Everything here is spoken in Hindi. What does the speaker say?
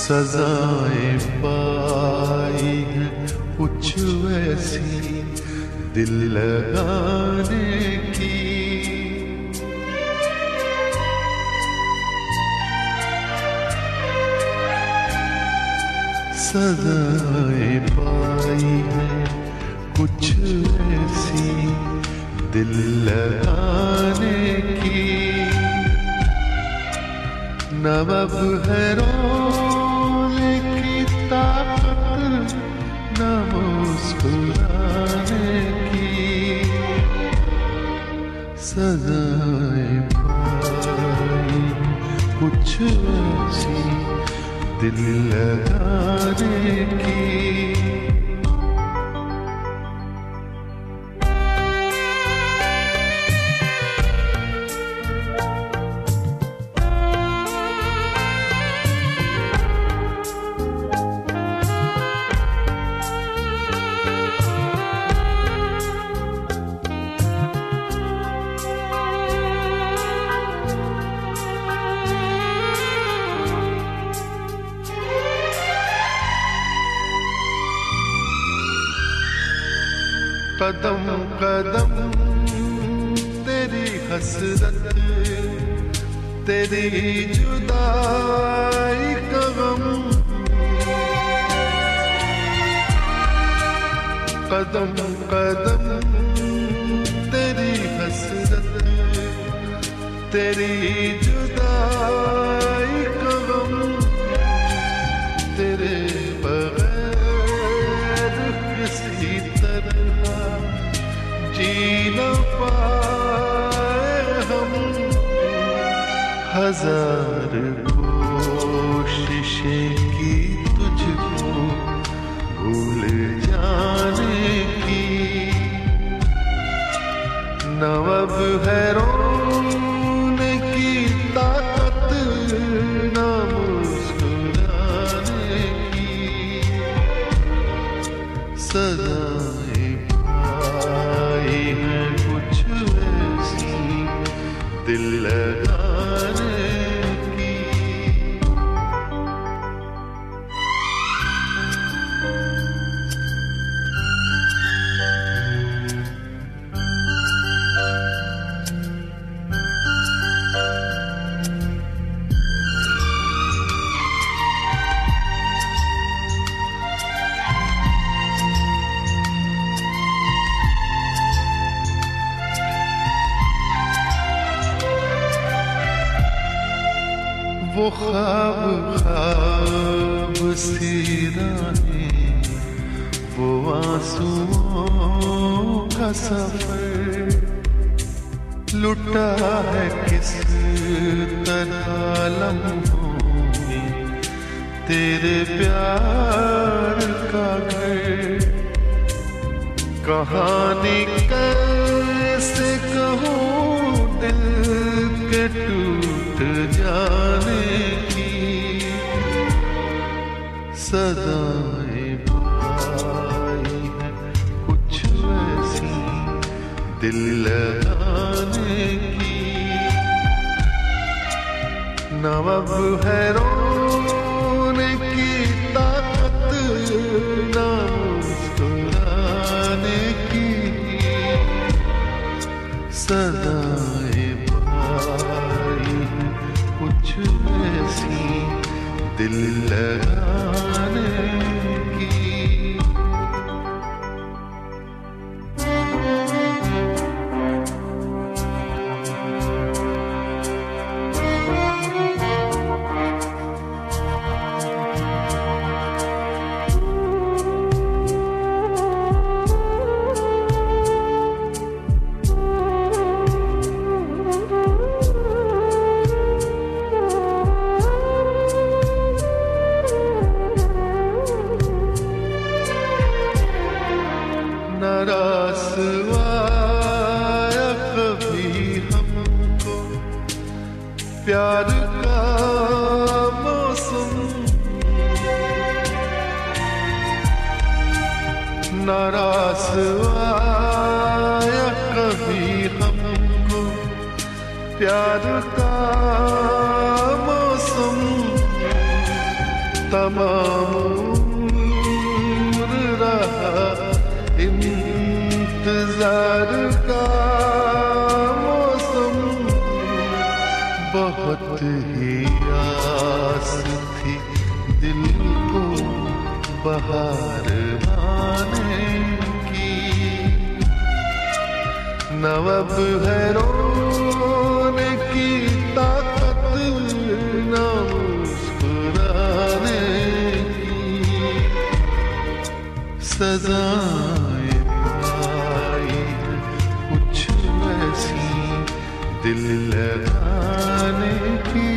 सजाएं पाई हैं कुछ ऐसी दिल लगाने की, सजाएं पाई हैं कुछ ऐसी दिल लगाने की। न अब है रोने की ताकत न मुस्कुराने की, सजाएं पाई कुछ ऐसी दिल लगाने की। कदम कदम तेरी हसरत, तेरी जुदाई का गम, कदम कदम तेरी हसरत, तेरी जुदाई का गम, तेरे बगैर किसी तरह जी न पाए हम। हजार कोशिशें की तुझको भूल जाने की, न अब है रोने की ताकत न मुस्कुराने की, सजाएं पाई हैं कुछ ऐसी दिल लगाने की। वो ख्वाब ख्वाब सी राहें, वो आंसुओं का सफर, लुटा है किस तरह लम्हों में तेरे प्यार का घर। कहानी कैसे कहूँ दिल के टूट जाने की, सदाएं पाई हैं कुछ ऐसी दिल लगाने की, न अब है रोने की ताकत न मुस्कुराने की, सदाएं पाई हैं कुछ ऐसी दिल लगाने की। आया कभी हमको प्यार का मौसम, नाराज आया कभी हमको प्यार का मौसम, तमाम उम्र रहा इंतजार का मौसम, बहुत ही आस थी दिल को बहार आने की। न अब है रोने की ताकत, न मुस्कुराने की। सजाएं पाई कुछ ऐसी दिल लगाने की।